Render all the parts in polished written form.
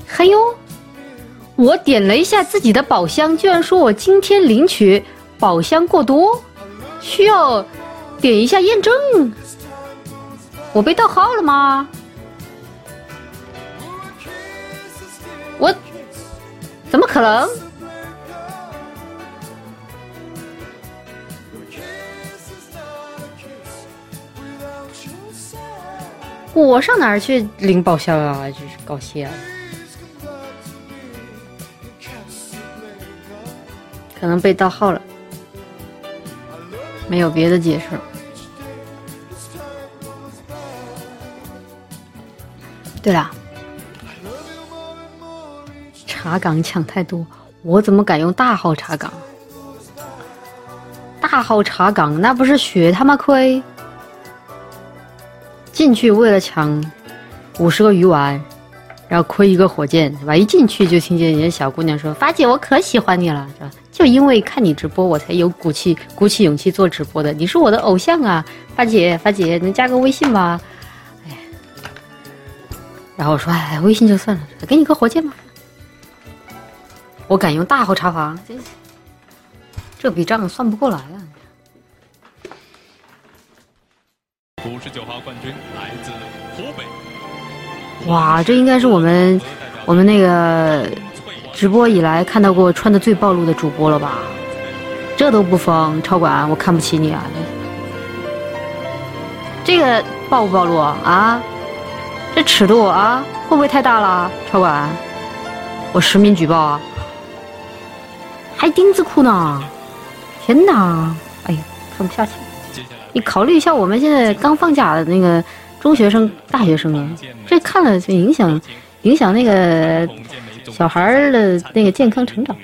嘿呦，我点了一下自己的宝箱，居然说我今天领取宝箱过多，需要点一下验证。我被盗号了吗？我怎么可能？我上哪儿去领宝箱啊？真是搞笑。可能被盗号了，没有别的解释。对了，茶岗抢太多，我怎么敢用大号茶岗？大号茶岗那不是血他妈亏！进去为了抢50个鱼丸，然后亏一个火箭，是吧？一进去就听见人家小姑娘说：“发姐，我可喜欢你了，是吧？就因为看你直播，我才有鼓起勇气做直播的。你是我的偶像啊，发姐，能加个微信吗？”哎，然后我说：“哎，微信就算了，给你个火箭吧。”我敢用大号茶房，这笔账算不过来啊。 59号冠军来自湖北。 哇，这应该是我们那个直播以来看到过穿的最暴露的主播了吧？这都不疯，超管，我看不起你啊！这个暴不暴露啊？这尺度啊，会不会太大了？超管，我实名举报啊！还丁字裤呢！天哪！哎呀，看不下去。你考虑一下，我们现在刚放假的那个中学生、大学生啊，这看了就影响那个小孩的那个健康成长。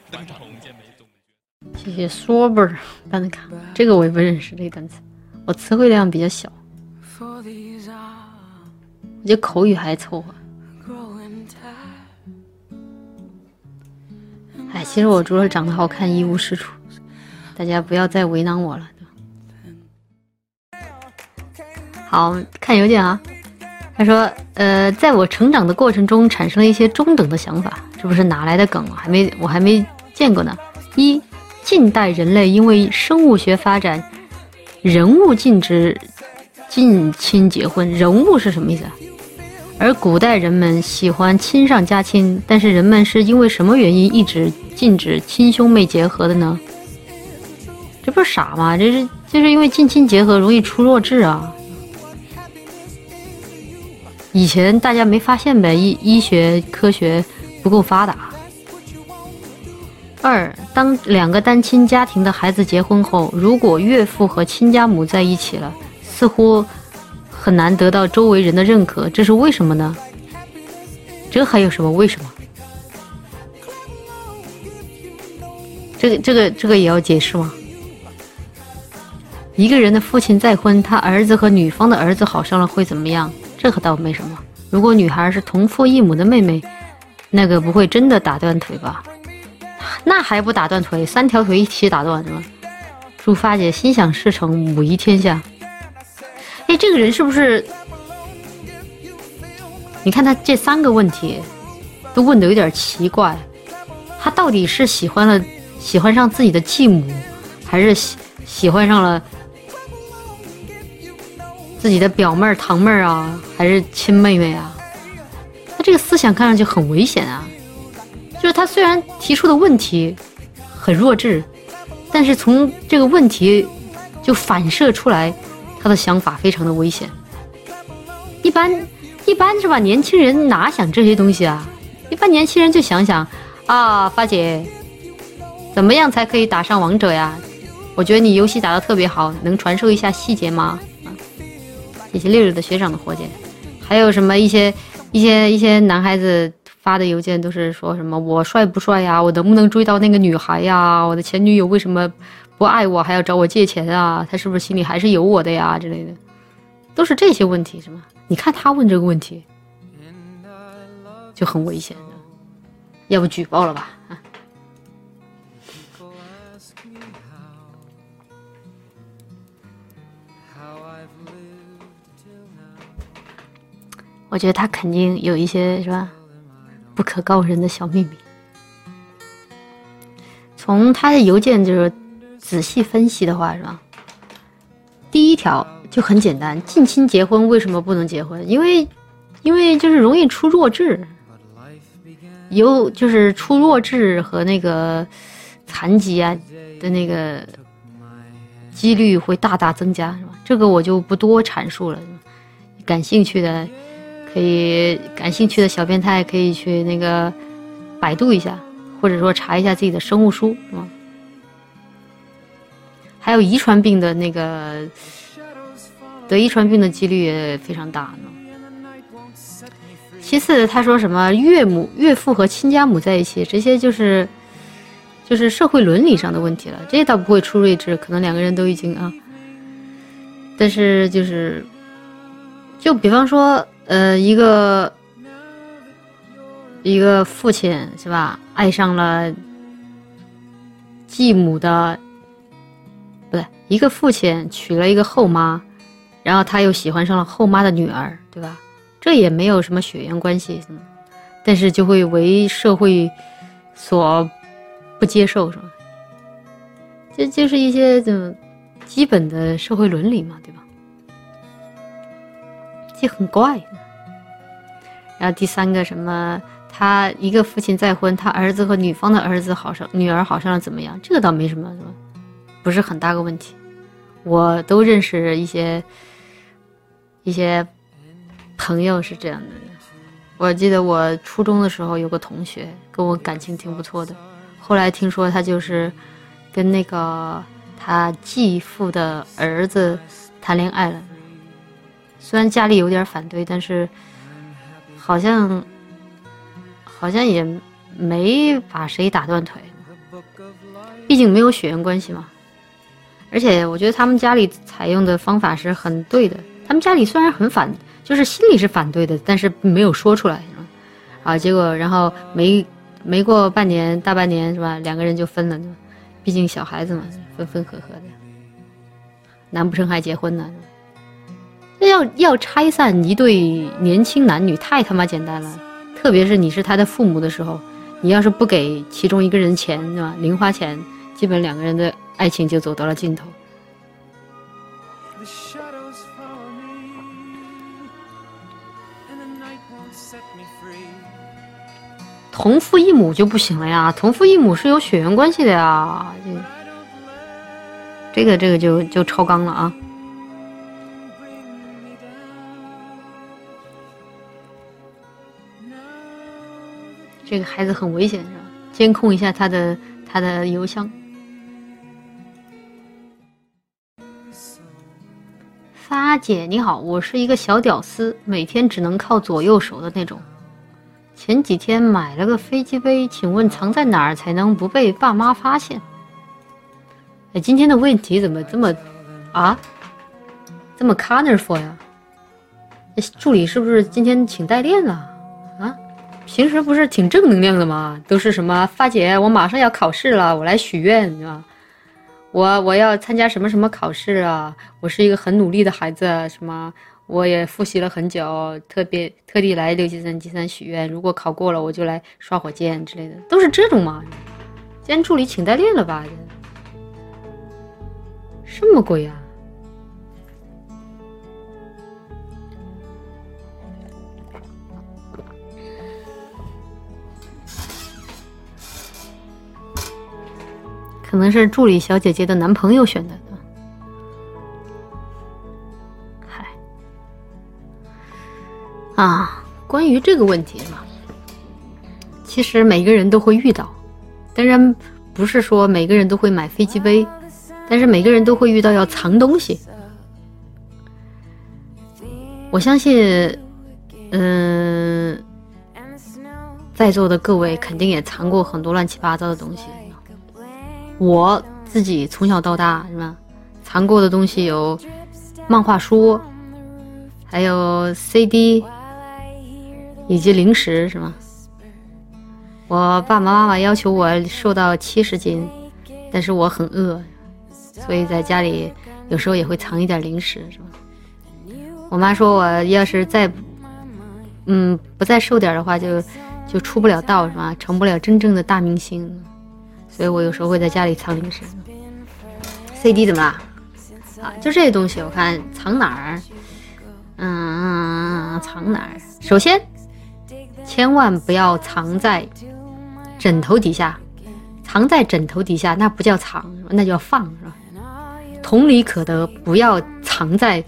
谢谢 sober 单词卡，这个我也不认识这个单词，我词汇量比较小，我觉得口语还凑合。哎，其实我除了长得好看一无是处，大家不要再为难我了。好，看邮件啊。他说，在我成长的过程中产生了一些中等的想法，这不是哪来的梗？我还没见过呢。一，近代人类因为生物学发展，人物禁止近亲结婚，人物是什么意思啊？而古代人们喜欢亲上加亲，但是人们是因为什么原因一直禁止亲兄妹结合的呢？这不是傻吗？就是因为近亲结合容易出弱智啊。以前大家没发现呗，医学科学不够发达。二，当两个单亲家庭的孩子结婚后，如果岳父和亲家母在一起了，似乎很难得到周围人的认可，这是为什么呢？这还有什么为什么？这个也要解释吗？一个人的父亲再婚，他儿子和女方的儿子好上了会怎么样？这可倒没什么。如果女孩是同父异母的妹妹，那个不会真的打断腿吧？那还不打断腿，3条腿一起打断是吗？祝发姐心想事成，母仪天下。哎，这个人是不是？你看他这3个问题都问得有点奇怪，他到底是喜欢上自己的继母，还是喜欢上了自己的表妹儿、堂妹儿啊，还是亲妹妹啊？他这个思想看上去很危险啊！就是他虽然提出的问题很弱智，但是从这个问题就反射出来他的想法非常的危险。一般是吧？年轻人哪想这些东西啊？一般年轻人就想想啊，发姐，怎么样才可以打上王者呀？我觉得你游戏打得特别好，能传授一下细节吗？谢谢六六的学长的火箭。还有什么一些男孩子发的邮件都是说什么我帅不帅呀？我能不能追到那个女孩呀？我的前女友为什么不爱我，还要找我借钱啊？他是不是心里还是有我的呀？之类的，都是这些问题是吗？你看他问这个问题就很危险，要不举报了吧？我觉得他肯定有一些是吧， 不可告人的小秘密。从他的邮件就是仔细分析的话，是吧？第一条就很简单，近亲结婚为什么不能结婚？因为就是容易出弱智，就是出弱智和那个残疾啊的那个几率会大大增加，是吧？这个我就不多阐述了。感兴趣的小变态可以去那个百度一下，或者说查一下自己的生物书，是吗？还有遗传病的那个得遗传病的几率也非常大呢。其次他说什么岳父和亲家母在一起，这些就是社会伦理上的问题了，这倒不会出睿智，可能两个人都已经但是就比方说一个父亲是吧，爱上了继母的，不对，一个父亲娶了一个后妈，然后他又喜欢上了后妈的女儿，对吧？这也没有什么血缘关系，但是就会为社会所不接受，是吧？这就是一些基本的社会伦理嘛，对吧？这很怪。然后第三个什么，他一个父亲再婚，他儿子和女方的女儿好上了怎么样？这个倒没什么，是吧？不是很大个问题。我都认识一些朋友是这样的。我记得我初中的时候有个同学跟我感情挺不错的，后来听说他就是跟那个他继父的儿子谈恋爱了。虽然家里有点反对，但是好像也没把谁打断腿，毕竟没有血缘关系嘛。而且我觉得他们家里采用的方法是很对的，他们家里虽然很反，就是心里是反对的，但是没有说出来结果然后没过大半年是吧，两个人就分了，毕竟小孩子嘛，分分合合的，难不成还结婚呢？要拆散一对年轻男女太他妈简单了，特别是你是他的父母的时候，你要是不给其中一个人钱，对吧？零花钱，基本两个人的爱情就走到了尽头。同父异母就不行了呀，同父异母是有血缘关系的呀，这个就超纲了啊。这个孩子很危险，是吧？监控一下他的邮箱。发姐你好，我是一个小屌丝，每天只能靠左右手的那种。前几天买了个飞机杯，请问藏在哪儿才能不被爸妈发现？今天的问题怎么这么colorful 呀？助理是不是今天请代练了啊？平时不是挺正能量的吗？都是什么发姐，我马上要考试了，我来许愿啊！我要参加什么什么考试啊！我是一个很努力的孩子，什么我也复习了很久，特地来6级3级3许愿，如果考过了我就来刷火箭之类的，都是这种嘛。今天助理请代练了吧？什么鬼啊？可能是助理小姐姐的男朋友选的。关于这个问题嘛，其实每个人都会遇到，当然不是说每个人都会买飞机杯，但是每个人都会遇到要藏东西。我相信在座的各位肯定也藏过很多乱七八糟的东西。我自己从小到大是吧，藏过的东西有漫画书，还有 CD， 以及零食是吗？我爸爸妈妈要求我瘦到70斤，但是我很饿，所以在家里有时候也会藏一点零食是吧？我妈说我要是再不再瘦点的话，就就出不了道，是吧？成不了真正的大明星，所以我有时候会在家里藏零食。CD 怎么啦？啊，就这些东西，我看藏哪儿？藏哪儿？首先，千万不要藏在枕头底下。藏在枕头底下，那不叫藏，那叫放，是吧？同理可得，不要藏在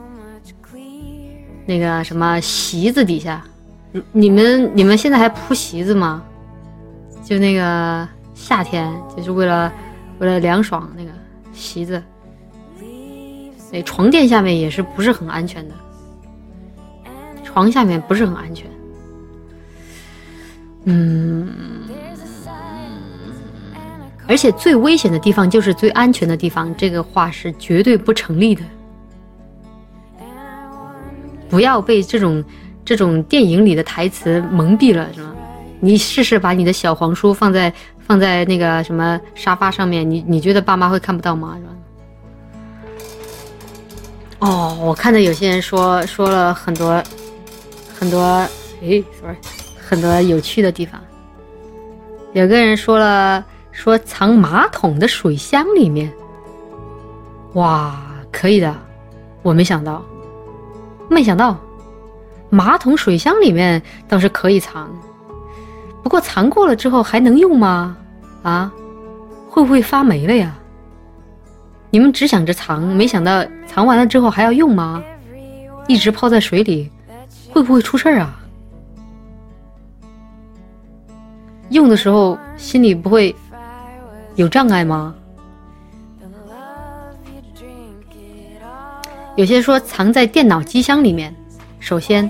那个什么席子底下。你们现在还铺席子吗？就那个夏天，就是为了凉爽，那个席子，那床垫下面也是不是很安全的，床下面不是很安全。而且最危险的地方就是最安全的地方，这个话是绝对不成立的。不要被这种电影里的台词蒙蔽了，是吗？你试试把你的小黄书放在那个什么沙发上面，你觉得爸妈会看不到吗？是吧？哦，我看到有些人说了很多很多有趣的地方。有个人说藏马桶的水箱里面，哇，可以的，我没想到，马桶水箱里面倒是可以藏，不过藏过了之后还能用吗？啊，会不会发霉了呀？你们只想着藏，没想到藏完了之后还要用吗？一直泡在水里，会不会出事啊？用的时候心里不会有障碍吗？有些说藏在电脑机箱里面，首先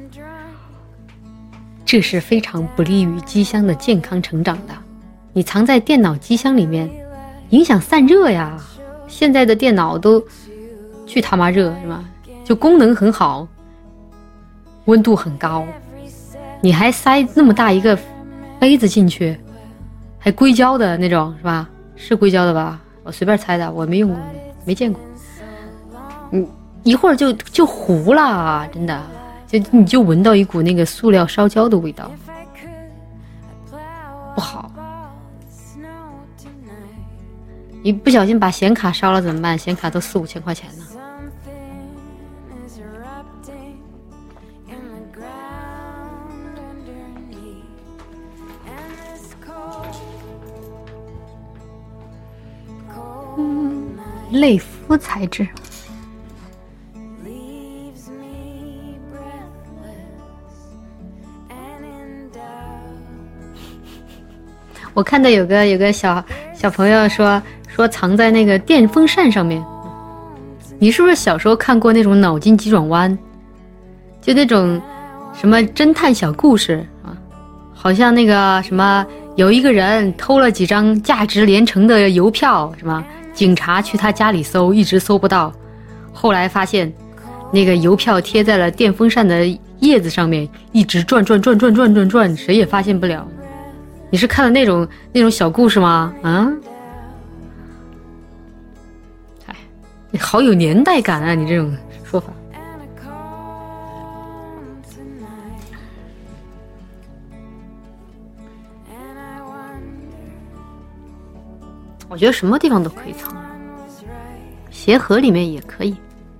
这是非常不利于机箱的健康成长的。你藏在电脑机箱里面，影响散热呀。现在的电脑都巨他妈热，是吧？就功能很好，温度很高，你还塞那么大一个杯子进去，还硅胶的那种，是吧？是硅胶的吧？我随便猜的，我没用过，没见过。一会儿就糊了，真的，你就闻到一股那个塑料烧焦的味道，不好。你不小心把显卡烧了怎么办？显卡都4-5千块钱呢。类肤材质。我看到有个小朋友说藏在那个电风扇上面。你是不是小时候看过那种脑筋急转弯？就那种什么侦探小故事啊，好像那个什么有一个人偷了几张价值连城的邮票，什么警察去他家里搜，一直搜不到，后来发现那个邮票贴在了电风扇的叶子上面，一直转，谁也发现不了。你是看了那种小故事吗？啊，哎，你好有年代感啊！你这种说法。我觉得什么地方都可以藏，鞋盒里面也可以。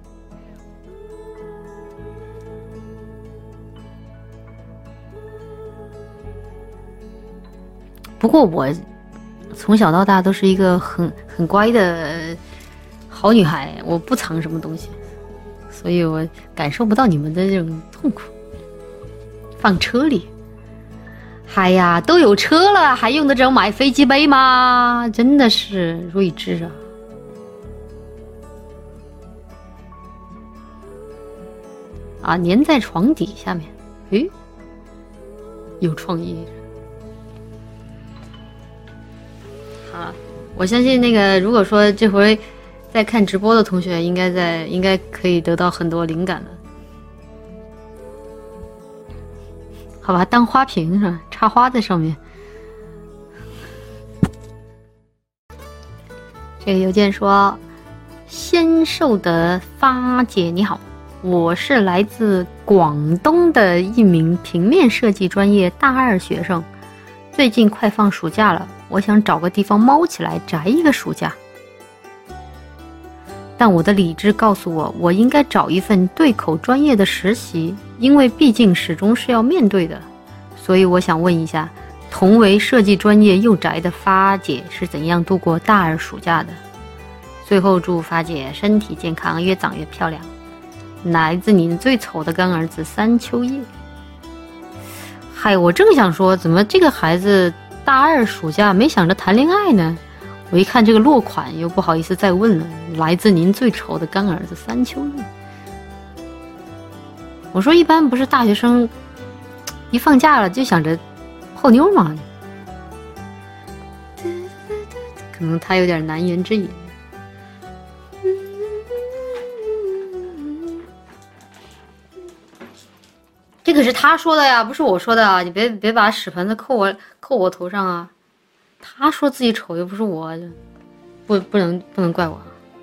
不过我从小到大都是一个很乖的好女孩，我不藏什么东西，所以我感受不到你们的这种痛苦。放车里，哎呀，都有车了，还用得着买飞机杯吗？真的是睿智啊！粘在床底下面，诶，有创意。好，我相信那个如果说这回在看直播的同学应该可以得到很多灵感了。好吧，当花瓶是吧？插花在上面。这个邮件说：仙兽的发姐你好， 我是来自广东的一名平面设计专业大2学生，最近快放暑假了，我想找个地方猫起来宅一个暑假。但我的理智告诉我，我应该找一份对口专业的实习，因为毕竟始终是要面对的。所以我想问一下，同为设计专业又宅的发姐是怎样度过大2暑假的？最后祝发姐身体健康，越长越漂亮。来自您最丑的干儿子三秋叶。嗨，我正想说，怎么这个孩子大2暑假没想着谈恋爱呢？我一看这个落款，又不好意思再问了。来自您最丑的干儿子三秋叶。我说一般不是大学生一放假了就想着泡妞吗？可能他有点难言之隐。这可是他说的呀，不是我说的啊！你别把屎盆子扣我头上啊！他说自己丑，又不是我，不能怪我。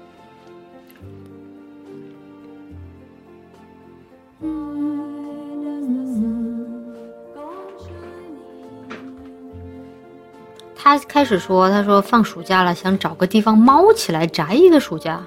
他开始说，他说放暑假了，想找个地方猫起来宅一个暑假。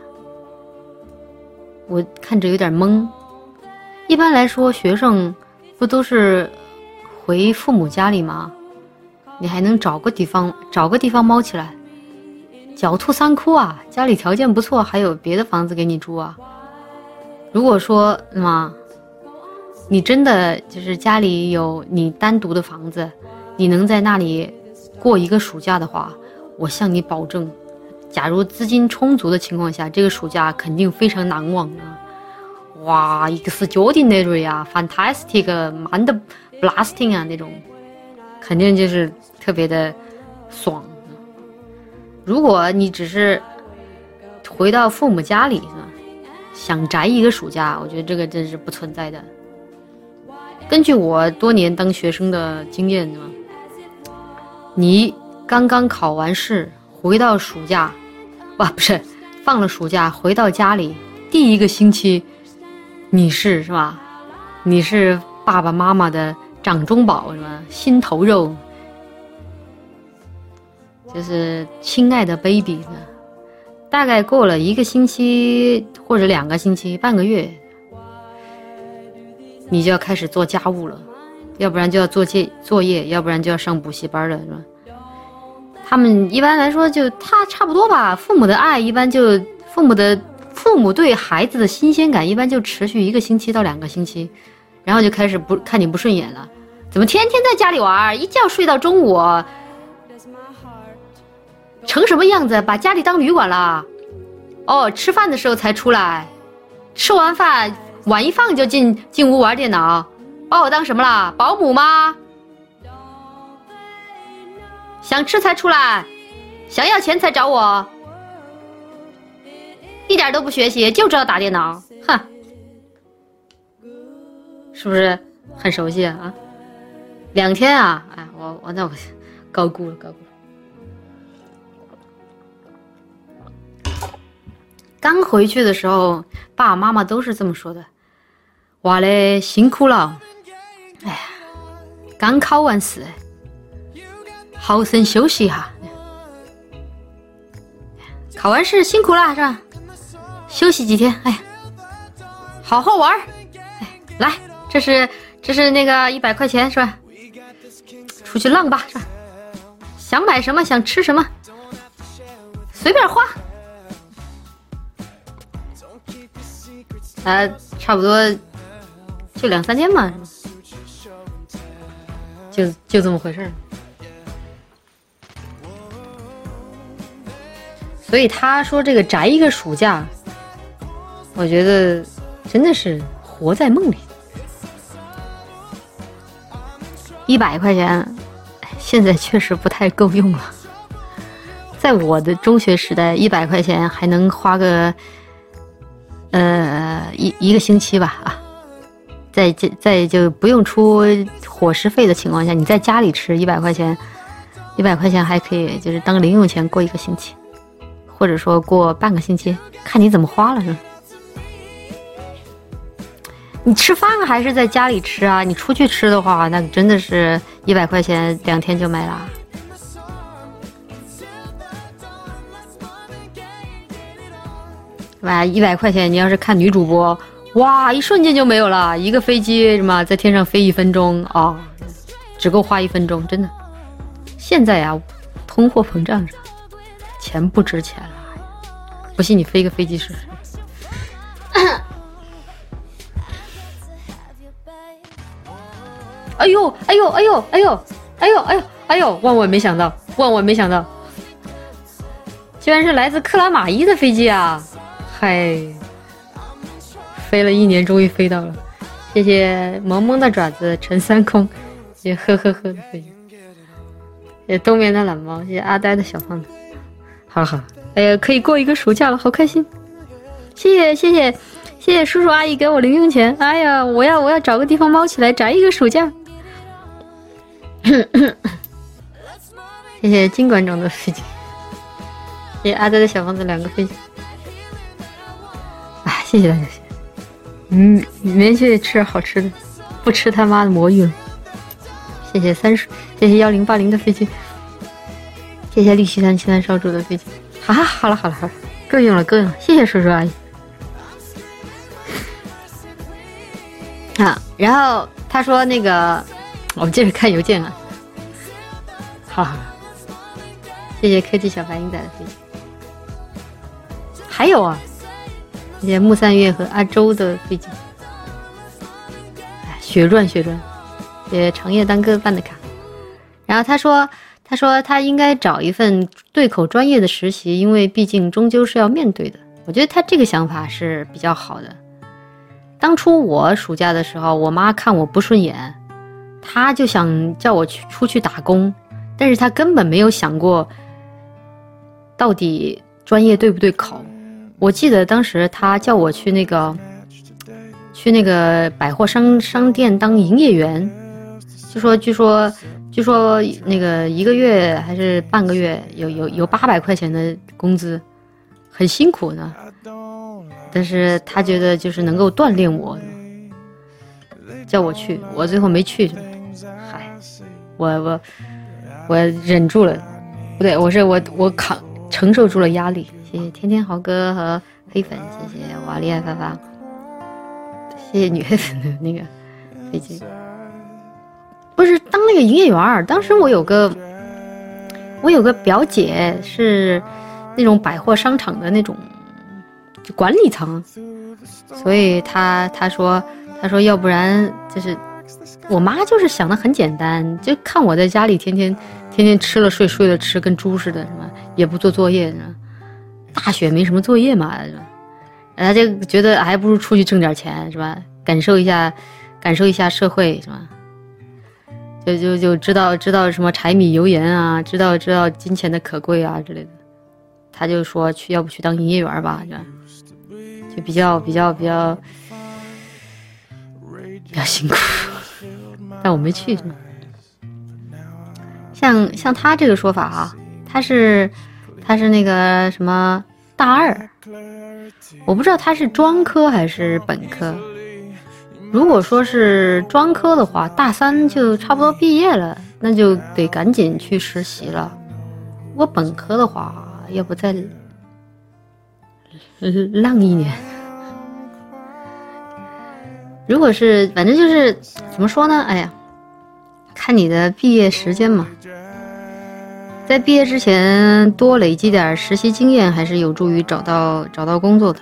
我看着有点懵。一般来说，学生不都是回父母家里吗？你还能找个地方猫起来？狡兔三窟啊，家里条件不错，还有别的房子给你住啊。如果说你真的就是家里有你单独的房子，你能在那里过一个暑假的话，我向你保证，假如资金充足的情况下，这个暑假肯定非常难忘啊！哇，extraordinary啊 ，fantastic， mind blasting 啊，那种肯定就是特别的爽。如果你只是回到父母家里想宅一个暑假，我觉得这个真是不存在的。根据我多年当学生的经验呢，你刚刚考完试回到暑假，放了暑假回到家里第一个星期，你是吧？你是爸爸妈妈的掌中宝是吧？心头肉，就是亲爱的 baby 呢。大概过了1个星期或者2个星期，半个月，你就要开始做家务了，要不然就要做作业，要不然就要上补习班了，是吧？他们一般来说就他差不多吧，父母的爱一般就父母对孩子的新鲜感一般就持续1个星期到2个星期，然后就开始看你不顺眼了，怎么天天在家里玩，一觉睡到中午，成什么样子，把家里当旅馆了？哦，吃饭的时候才出来，吃完饭碗一放就进屋玩电脑，把我当什么了？保姆吗？想吃才出来，想要钱才找我，一点都不学习，就知道打电脑，哼，是不是很熟悉啊？2天啊，哎，我高估了。刚回去的时候，爸爸妈妈都是这么说的：“哇嘞，辛苦了，哎呀，刚考完试，好生休息一下。考完试辛苦了是吧？休息几天，哎呀，好好玩。哎，来，这是那个100块钱是吧？出去浪吧是吧？想买什么想吃什么，随便花。”差不多就2、3天嘛，就这么回事儿。所以他说这个宅一个暑假，我觉得真的是活在梦里。100块钱，现在确实不太够用了。在我的中学时代，100块钱还能花个一个星期吧啊，在就不用出伙食费的情况下，你在家里吃100块钱还可以，就是当零用钱过1个星期，或者说过半个星期，看你怎么花了是吧？ 你吃饭还是在家里吃啊？你出去吃的话，那真的是100块钱2天就没了。哇，100块钱，你要是看女主播，哇，一瞬间就没有了，一个飞机什么在天上飞1分钟啊，只够花1分钟，真的。现在呀，通货膨胀着，钱不值钱了。不信你飞个飞机试试。哎呦哎呦哎呦哎呦哎呦哎呦哎呦！万万没想到，万万没想到，居然是来自克拉玛依的飞机啊！嗨，飞了1年，终于飞到了。谢谢萌萌的爪子陈三空，谢谢呵呵呵的飞机，谢谢冬眠的懒猫，谢谢阿呆的小胖子。好好，哎呀，可以过一个暑假了，好开心！谢谢谢谢谢谢叔叔阿姨给我零用钱。哎呀，我要找个地方猫起来宅一个暑假。谢谢金馆长的飞机，谢谢阿呆的小房子2个飞机。哎，谢谢大家，明天去吃好吃的，不吃他妈的魔芋了。谢谢30，谢谢1080的飞机，谢谢绿西山青山烧煮的飞机。好了，够用了，谢谢叔叔阿姨。然后他说那个，我们接着看邮件啊。好，谢谢科技小白鹰仔的飞机。还有啊，谢谢木三月和阿周的飞机。血赚，谢谢长夜当哥办的卡。然后他说他应该找一份对口专业的实习，因为毕竟终究是要面对的。我觉得他这个想法是比较好的。当初我暑假的时候，我妈看我不顺眼，她就想叫我出去打工，但是她根本没有想过到底专业对不对口。我记得当时她叫我去那个百货商店当营业员，据说那个1个月还是半个月有800块钱的工资，很辛苦呢。但是他觉得就是能够锻炼我，叫我去，我最后没去。嗨，我忍住了，不对，我承受住了压力。谢谢天天豪哥和黑粉，谢谢瓦力爱发发，谢谢女黑粉的那个飞机。不是当那个营业员，当时我有个表姐是那种百货商场的那种管理层，所以他说要不然就是我妈就是想的很简单，就看我在家里天天吃了睡，睡了吃，跟猪似的，什么也不做作业，大学没什么作业嘛，他就觉得还不如出去挣点钱，是吧？感受一下社会，是吧？就知道什么柴米油盐啊，知道金钱的可贵啊之类的。他就说要不去当营业员吧，就比较辛苦，但我没去。像他这个说法啊，他是那个什么大2，我不知道他是专科还是本科。如果说是专科的话，大3就差不多毕业了，那就得赶紧去实习了。如果本科的话，要不再浪1年。如果是反正就是怎么说呢，哎呀，看你的毕业时间嘛，在毕业之前多累积点实习经验，还是有助于找到工作的。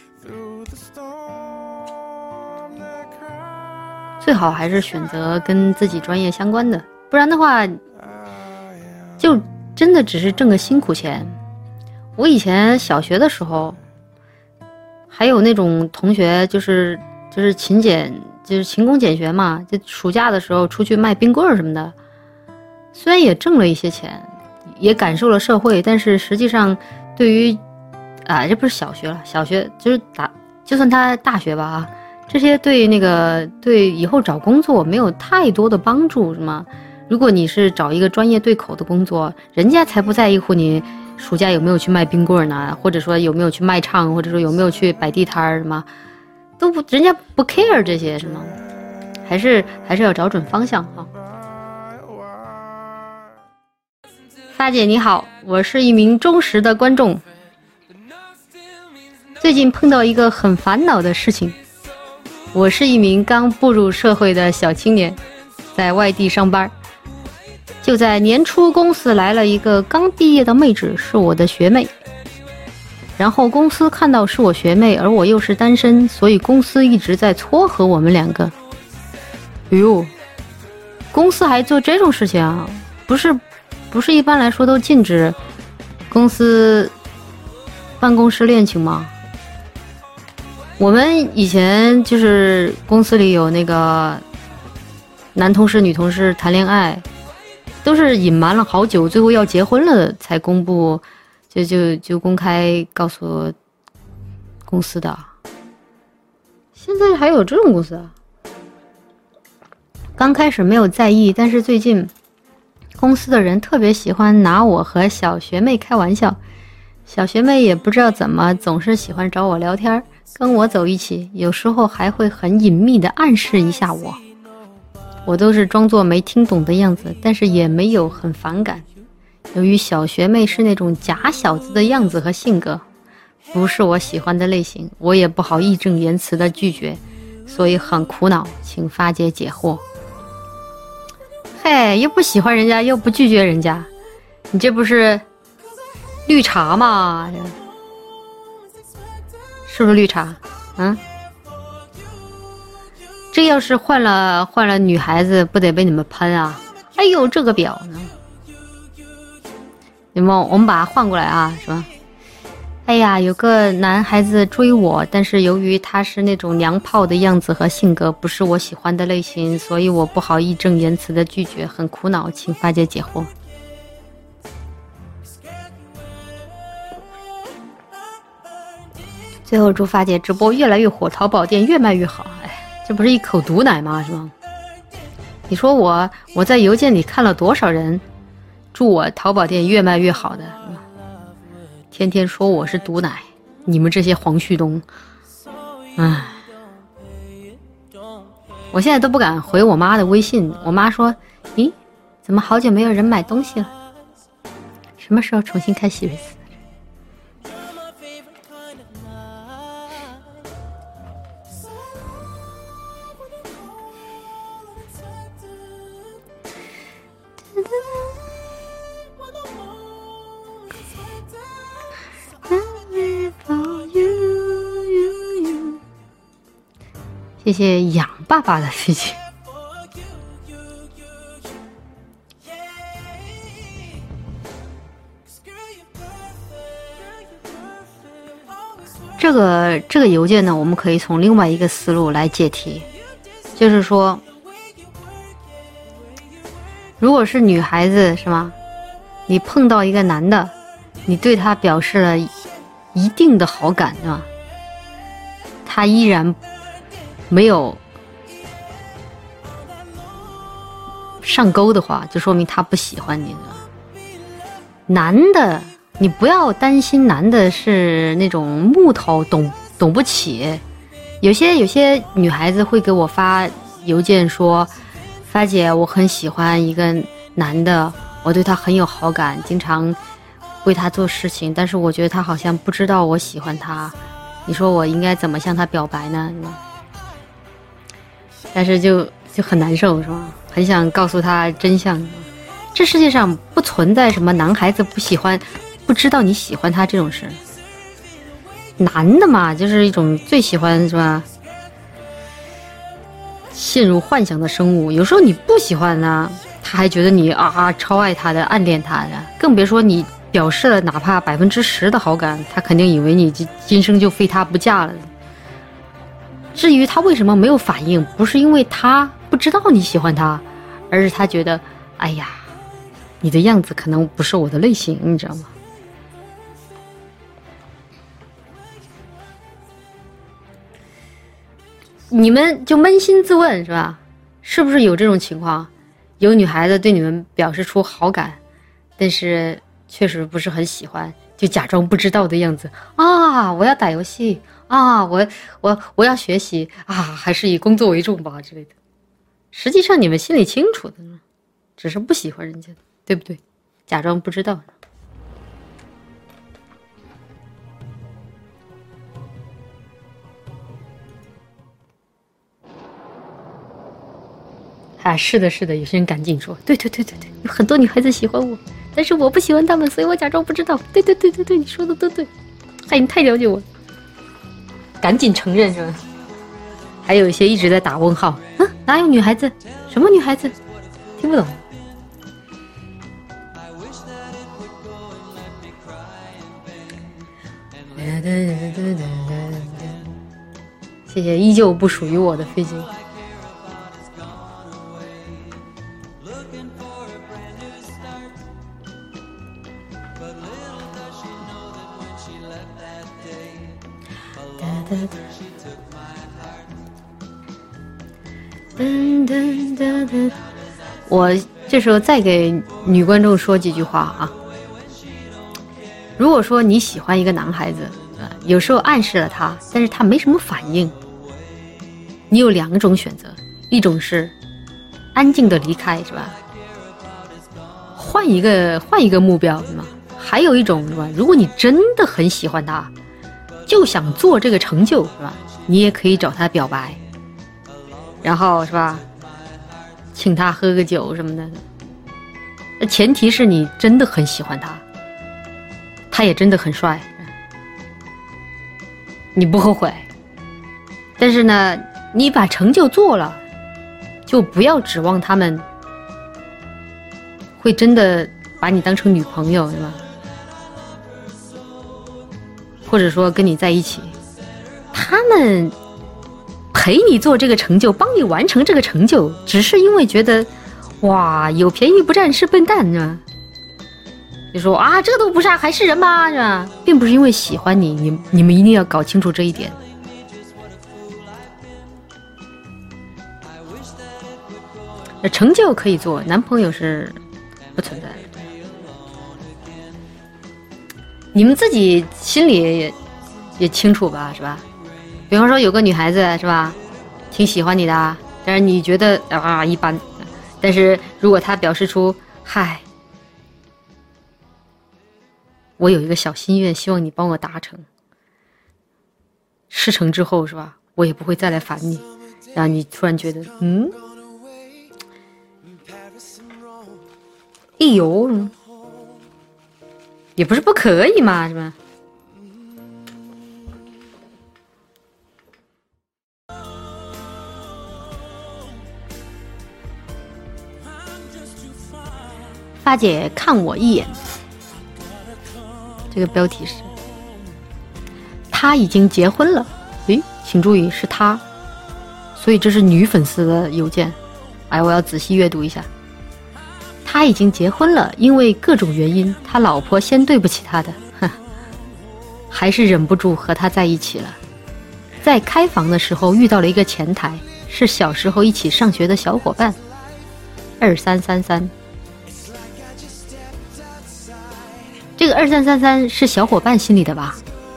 最好还是选择跟自己专业相关的，不然的话就真的只是挣个辛苦钱。我以前小学的时候还有那种同学就是勤工俭学嘛，就暑假的时候出去卖冰棍什么的，虽然也挣了一些钱，也感受了社会，但是实际上对于这不是小学了，小学就是就算他大学吧啊，这些对以后找工作没有太多的帮助，是吗？如果你是找一个专业对口的工作，人家才不在乎你暑假有没有去卖冰棍呢，或者说有没有去卖唱，或者说有没有去摆地摊什么， 都不，人家不 care 这些是吗？还是要找准方向哈。发姐你好，我是一名忠实的观众。最近碰到一个很烦恼的事情，我是一名刚步入社会的小青年，在外地上班。就在年初，公司来了一个刚毕业的妹纸，是我的学妹。然后公司看到是我学妹，而我又是单身，所以公司一直在撮合我们两个。哎呦，公司还做这种事情啊？不是一般来说都禁止公司办公室恋情吗？我们以前就是公司里有那个男同事女同事谈恋爱，都是隐瞒了好久，最后要结婚了才公布，就公开告诉公司的。现在还有这种公司啊？刚开始没有在意，但是最近公司的人特别喜欢拿我和小学妹开玩笑，小学妹也不知道怎么总是喜欢找我聊天，跟我走一起，有时候还会很隐秘的暗示一下我都是装作没听懂的样子，但是也没有很反感。由于小学妹是那种假小子的样子和性格，不是我喜欢的类型，我也不好义正言辞的拒绝，所以很苦恼，请发姐解惑。嘿，又不喜欢人家，又不拒绝人家，你这不是绿茶吗？是不是绿茶？这要是换了女孩子，不得被你们喷啊？哎呦，这个婊呢？你们，我们把它换过来啊，是吧？哎呀，有个男孩子追我，但是由于他是那种娘炮的样子和性格，不是我喜欢的类型，所以我不好义正言辞的拒绝，很苦恼，请发姐解惑。最后祝发姐直播越来越火，淘宝店越卖越好。哎，这不是一口毒奶吗？是吗？你说我在邮件里看了多少人祝我淘宝店越卖越好的，天天说我是毒奶，你们这些黄旭东，唉，我现在都不敢回我妈的微信。我妈说：“咦，怎么好久没有人买东西了？什么时候重新开喜瑞斯？”谢谢养爸爸的事情。这个邮件呢，我们可以从另外一个思路来解题，就是说，如果是女孩子是吗？你碰到一个男的，你对他表示了一定的好感是吧？他依然没有上钩的话，就说明他不喜欢你了。男的，你不要担心男的是那种木头，懂不起。有些女孩子会给我发邮件说，发姐，我很喜欢一个男的，我对他很有好感，经常为他做事情，但是我觉得他好像不知道我喜欢他，你说我应该怎么向他表白呢？但是就很难受是吧？很想告诉他真相。这世界上不存在什么男孩子不知道你喜欢他这种事。男的嘛，就是一种最喜欢是吧？陷入幻想的生物。有时候你不喜欢呢，他还觉得你超爱他的，暗恋他的。更别说你表示了哪怕10%的好感，他肯定以为你今生就非他不嫁了。至于他为什么没有反应，不是因为他不知道你喜欢他，而是他觉得，哎呀，你的样子可能不是我的类型，你知道吗？你们就扪心自问是吧？是不是有这种情况？有女孩子对你们表示出好感，但是确实不是很喜欢，就假装不知道的样子啊，我要打游戏啊，我要学习啊，还是以工作为重吧之类的。实际上你们心里清楚的呢，只是不喜欢人家，对不对？假装不知道。啊，是的，是的，有些人赶紧说，对，有很多女孩子喜欢我，但是我不喜欢她们，所以我假装不知道。对，你说的都对，嗨，你太了解我，赶紧承认是吧？还有一些一直在打问号，哪有女孩子？什么女孩子？听不懂。谢谢依旧不属于我的飞机。我这时候再给女观众说几句话啊。如果说你喜欢一个男孩子，有时候暗示了他，但是他没什么反应，你有2种选择，一种是安静的离开，是吧？换一个目标，是吧？还有一种是吧？如果你真的很喜欢他，就想做这个成就，是吧？你也可以找他表白，然后是吧？请他喝个酒什么的。前提是你真的很喜欢他，他也真的很帅，你不后悔。但是呢，你把成就做了，就不要指望他们会真的把你当成女朋友，是吧？或者说跟你在一起，他们陪你做这个成就，帮你完成这个成就，只是因为觉得哇，有便宜不占是笨蛋，是吧？就说啊，这都不是还是人吗？是吧？并不是因为喜欢你，你们一定要搞清楚这一点。成就可以做，男朋友是不存在的。你们自己心里也清楚吧，是吧？比方说有个女孩子是吧，挺喜欢你的，但是你觉得啊一般，但是如果她表示出嗨，我有一个小心愿，希望你帮我达成，事成之后是吧，我也不会再来烦你，然后你突然觉得哎呦，也不是不可以嘛，是吧？发姐看我一眼，这个标题是他已经结婚了。诶，请注意是他，所以这是女粉丝的邮件。哎，我要仔细阅读一下。他已经结婚了，因为各种原因，他老婆先对不起他的，还是忍不住和他在一起了。在开房的时候遇到了一个前台，是小时候一起上学的小伙伴，2333。这个2333是小伙伴心里的吧？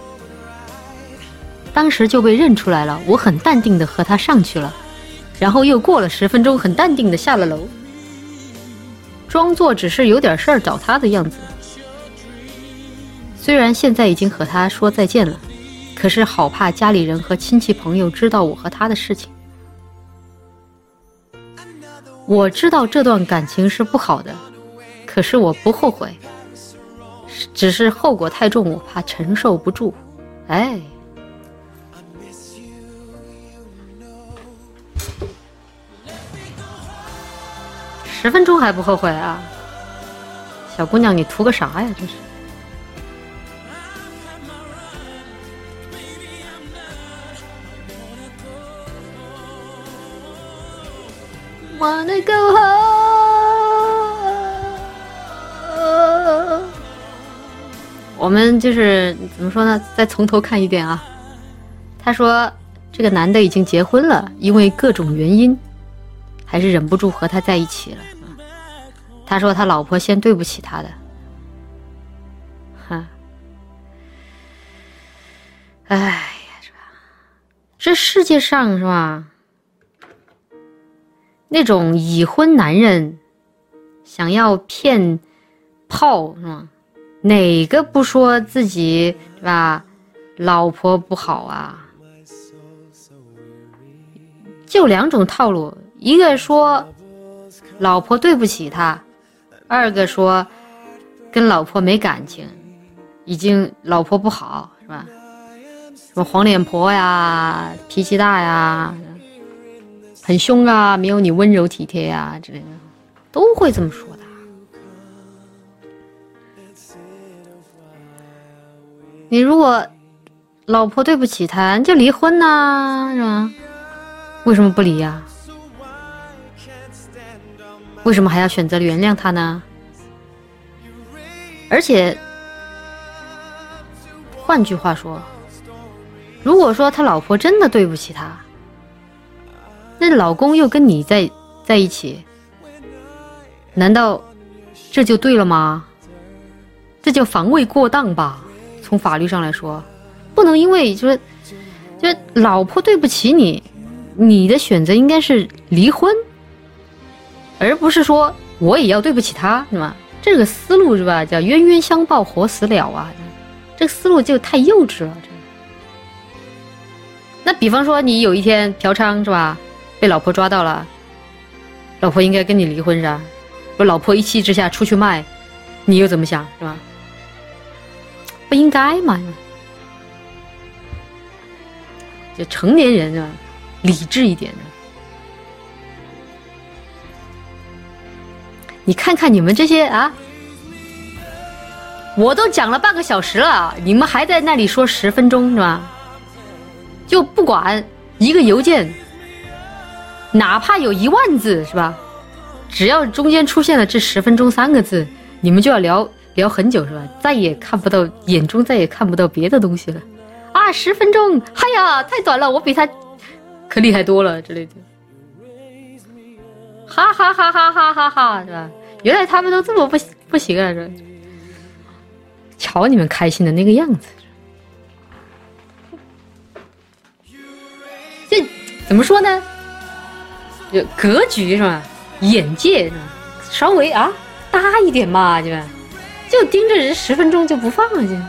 当时就被认出来了，我很淡定的和他上去了，然后又过了10分钟，很淡定的下了楼，装作只是有点事儿找他的样子。虽然现在已经和他说再见了，可是好怕家里人和亲戚朋友知道我和他的事情。我知道这段感情是不好的，可是我不后悔，只是后果太重，我怕承受不住。哎，10分钟还不后悔啊？小姑娘，你图个啥呀？真是。Wanna go home。我们就是怎么说呢？再从头看一遍啊。他说这个男的已经结婚了，因为各种原因，还是忍不住和他在一起了。他说他老婆先对不起他的， 哎呀，是吧？这世界上是吧？那种已婚男人想要骗炮是吧？哪个不说自己是吧？老婆不好啊？就两种套路，一个说老婆对不起他，二个说跟老婆没感情，已经老婆不好是吧？什么黄脸婆呀，脾气大呀，很凶啊，没有你温柔体贴呀之类的，都会这么说的。你如果老婆对不起他，你就离婚呐，是吧？为什么不离呀？为什么还要选择原谅他呢？而且换句话说，如果说他老婆真的对不起他，那老公又跟你在一起，难道这就对了吗？这叫防卫过当吧？从法律上来说，不能因为就老婆对不起你，你的选择应该是离婚，而不是说我也要对不起他，是吧？这个思路是吧？叫冤冤相报何时了啊！这个思路就太幼稚了。那比方说你有一天嫖娼是吧，被老婆抓到了，老婆应该跟你离婚是吧？不，老婆一气之下出去卖，你又怎么想是吧？不应该嘛？就成年人啊，理智一点的。你看看你们这些啊，我都讲了半个小时了，你们还在那里说10分钟是吧？就不管一个邮件，哪怕有1万字是吧？只要中间出现了这10分钟3个字，你们就要聊很久是吧？再也看不到，眼中再也看不到别的东西了啊！10分钟，哎呀，太短了，我比他可厉害多了之类的，哈哈哈哈哈哈哈，是吧？原来他们都这么不行啊！这瞧你们开心的那个样子，这怎么说呢？就格局是吧？眼界是吧？稍微啊大一点嘛，对吧？就盯着人10分钟就不放了去。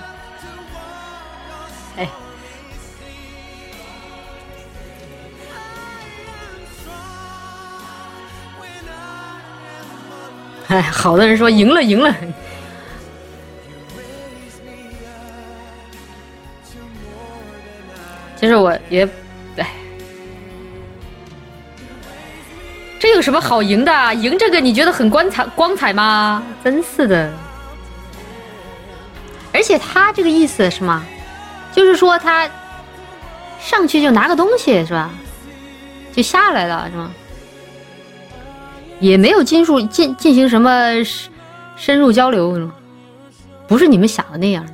哎，好的人说赢了赢了。其实我也，这有什么好赢的？赢这个你觉得很光彩吗？真是的。而且他这个意思是吗？就是说他上去就拿个东西是吧？就下来了是吗？也没有进行什么深入交流，不是你们想的那样的。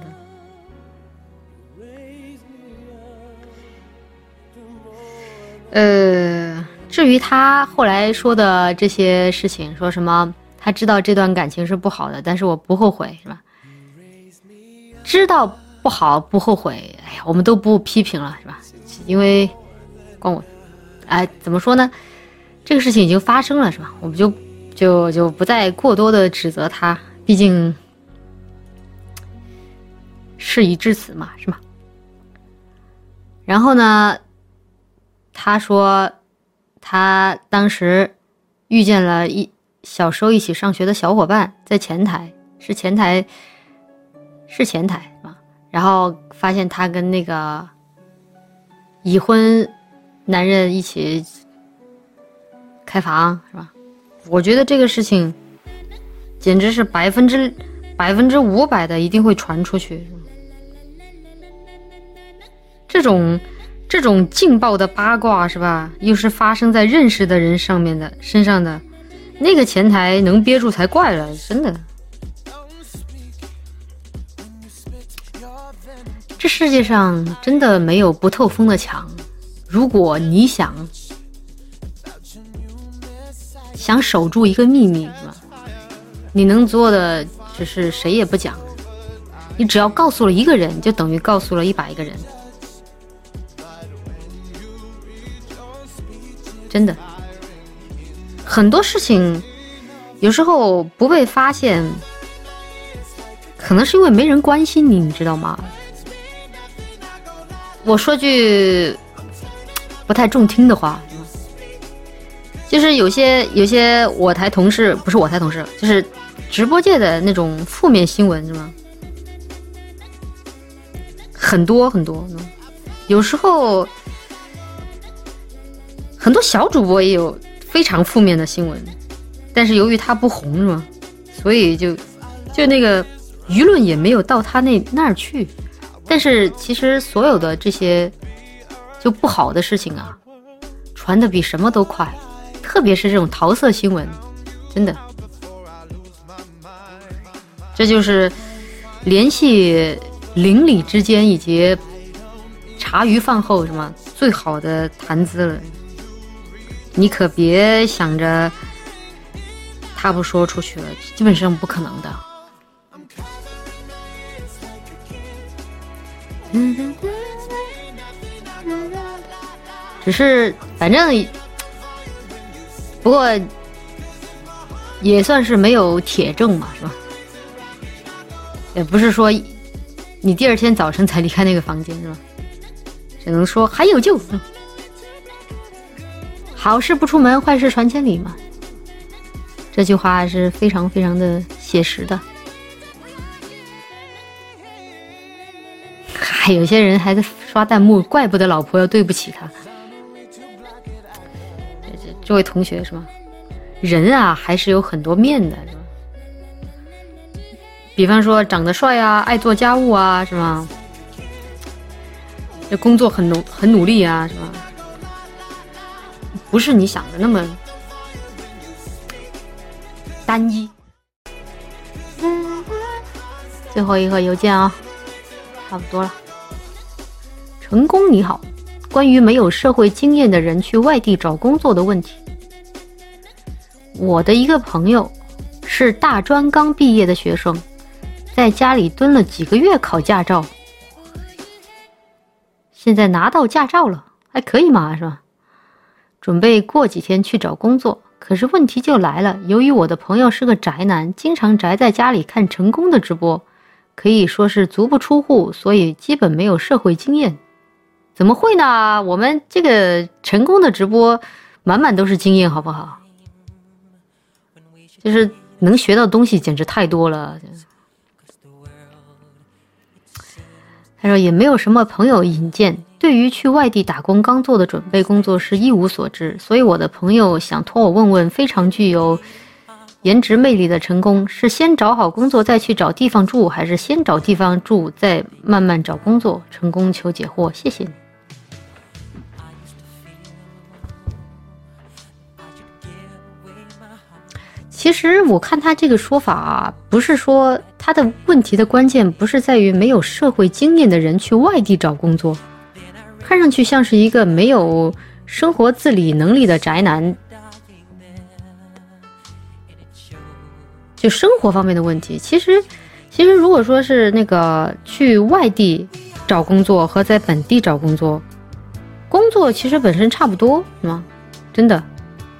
至于他后来说的这些事情，说什么他知道这段感情是不好的，但是我不后悔，是吧？知道不好不后悔，哎呀，我们都不批评了，是吧？因为关我，怎么说呢？这个事情已经发生了，是吧？我们就不再过多的指责他，毕竟事已至此嘛，是吧？然后呢，他说他当时遇见了小时候一起上学的小伙伴，在前台是前台是吧？然后发现他跟那个已婚男人一起开房，是吧？我觉得这个事情简直是500%的一定会传出去。这种劲爆的八卦是吧？又是发生在认识的人身上的，那个前台能憋住才怪了，真的。这世界上真的没有不透风的墙，如果你想守住一个秘密，是吧？你能做的只是谁也不讲，你只要告诉了一个人，就等于告诉了100个人。 真的，很多事情有时候不被发现，可能是因为没人关心你，你知道吗？我说句不太中听的话，就是有些我台同事，不是我台同事，就是直播界的那种负面新闻，是吗？很多很多，有时候很多小主播也有非常负面的新闻，但是由于他不红，是吗？所以就那个舆论也没有到他那儿去。但是其实所有的这些就不好的事情啊，传的比什么都快，特别是这种桃色新闻，真的，这就是联系邻里之间以及茶余饭后什么最好的谈资了。你可别想着他不说出去了，基本上不可能的。只是反正不过也算是没有铁证嘛，是吧？也不是说你第二天早晨才离开那个房间，是吧？只能说还有救。好事不出门，坏事传千里嘛。这句话是非常非常的写实的。还有些人还在刷弹幕，怪不得老婆要对不起他。这位同学是吧？人啊还是有很多面的，是吧？比方说长得帅啊，爱做家务啊，是吧？这工作很努力啊，是吧？不是你想的那么单一。最后一个邮件啊，差不多了。成功你好，关于没有社会经验的人去外地找工作的问题。我的一个朋友是大专刚毕业的学生，在家里蹲了几个月考驾照，现在拿到驾照了，还可以嘛，是吧？准备过几天去找工作，可是问题就来了，由于我的朋友是个宅男，经常宅在家里看成功的直播，可以说是足不出户，所以基本没有社会经验。怎么会呢？我们这个成功的直播满满都是经验，好不好？就是能学到的东西简直太多了。他说也没有什么朋友引荐，对于去外地打工刚做的准备工作是一无所知，所以我的朋友想托我问问，非常具有颜值魅力的成功，是先找好工作再去找地方住，还是先找地方住再慢慢找工作？成功求解惑，谢谢你。其实我看他这个说法啊，不是说他的问题的关键不是在于没有社会经验的人去外地找工作，看上去像是一个没有生活自理能力的宅男，就生活方面的问题。其实如果说是那个去外地找工作和在本地找工作，工作其实本身差不多，是吗？真的。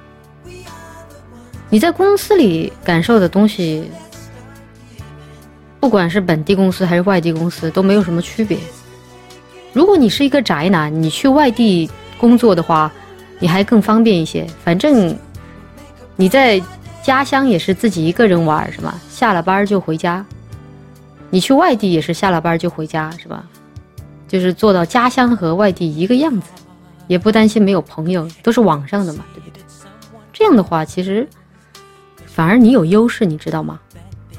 你在公司里感受的东西，不管是本地公司还是外地公司都没有什么区别。如果你是一个宅男，你去外地工作的话，你还更方便一些，反正你在家乡也是自己一个人玩，是吧？下了班就回家。你去外地也是下了班就回家，是吧？就是做到家乡和外地一个样子，也不担心没有朋友，都是网上的嘛，对不对？这样的话其实反而你有优势，你知道吗？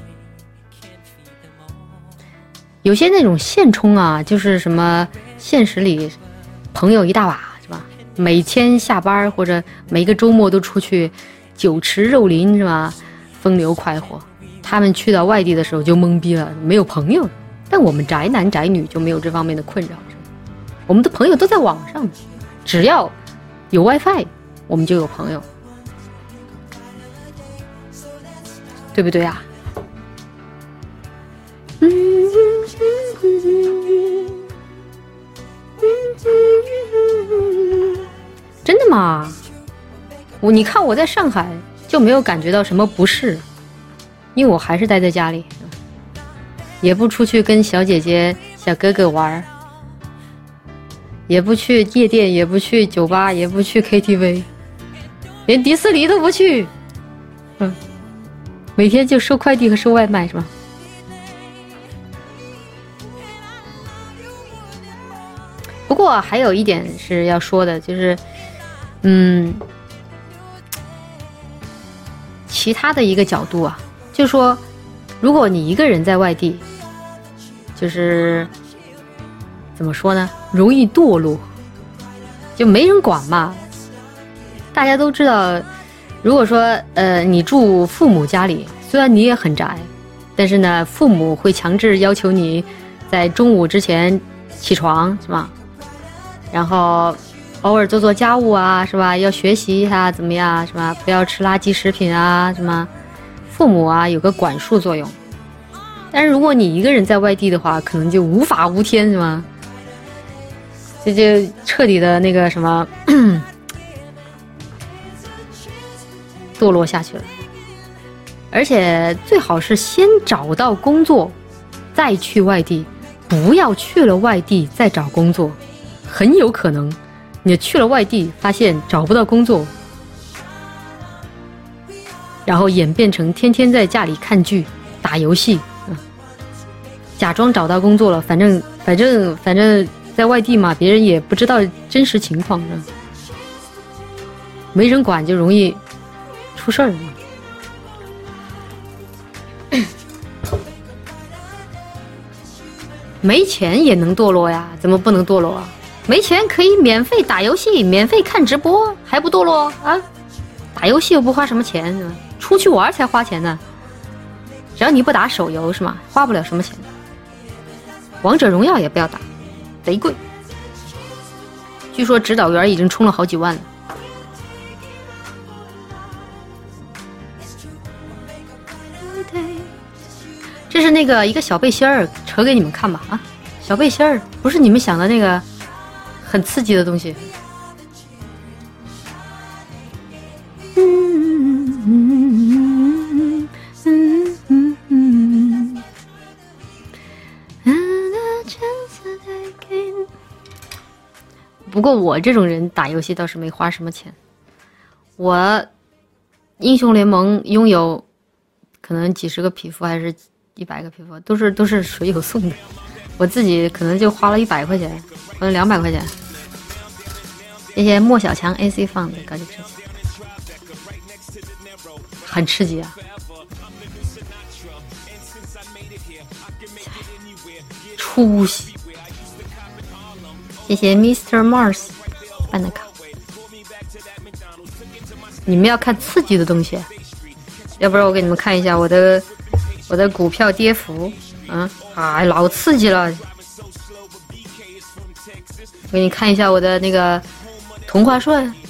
有些那种现充啊，就是什么现实里朋友一大把，是吧？每天下班或者每个周末都出去酒池肉林，是吧？风流快活。他们去到外地的时候就懵逼了，没有朋友。但我们宅男宅女就没有这方面的困扰，我们的朋友都在网上，只要有 WiFi， 我们就有朋友。对不对啊？真的吗？ 你看我在上海就没有感觉到什么不适，因为我还是待在家里，也不出去跟小姐姐小哥哥玩，也不去夜店，也不去酒吧，也不去 KTV， 连迪士尼都不去，每天就收快递和收外卖是吧？不过还有一点是要说的，就是其他的一个角度啊，就是说如果你一个人在外地，就是怎么说呢，容易堕落，就没人管嘛。大家都知道，如果说你住父母家里，虽然你也很宅，但是呢父母会强制要求你在中午之前起床，是吧？然后偶尔做做家务啊，是吧？要学习一下怎么样，是吧？不要吃垃圾食品啊，什么？父母啊有个管束作用。但是如果你一个人在外地的话，可能就无法无天，是吗？这就彻底的那个什么堕落下去了。而且最好是先找到工作，再去外地，不要去了外地再找工作，很有可能你去了外地发现找不到工作，然后演变成天天在家里看剧打游戏，假装找到工作了，反正在外地嘛，别人也不知道真实情况，没人管就容易出事儿。没钱也能堕落呀，怎么不能堕落啊？没钱可以免费打游戏，免费看直播，还不堕落啊？打游戏又不花什么钱，是吧？出去玩才花钱呢。只要你不打手游是吗？花不了什么钱。王者荣耀也不要打，贼贵。据说指导员已经充了好几万了。这是那个一个小背心儿，扯给你们看吧啊！小背心儿不是你们想的那个很刺激的东西。不过我这种人打游戏倒是没花什么钱。我英雄联盟拥有可能几十个皮肤还是100个皮肤，都是水友送的。我自己可能就花了100块钱，或者200块钱。谢谢莫小强 AC 放的高级吃鸡，很刺激啊！出息！谢谢 Mr. Mars 办的卡。你们要看刺激的东西，要不然我给你们看一下我的股票跌幅，老刺激了。我给你看一下我的那个同花顺，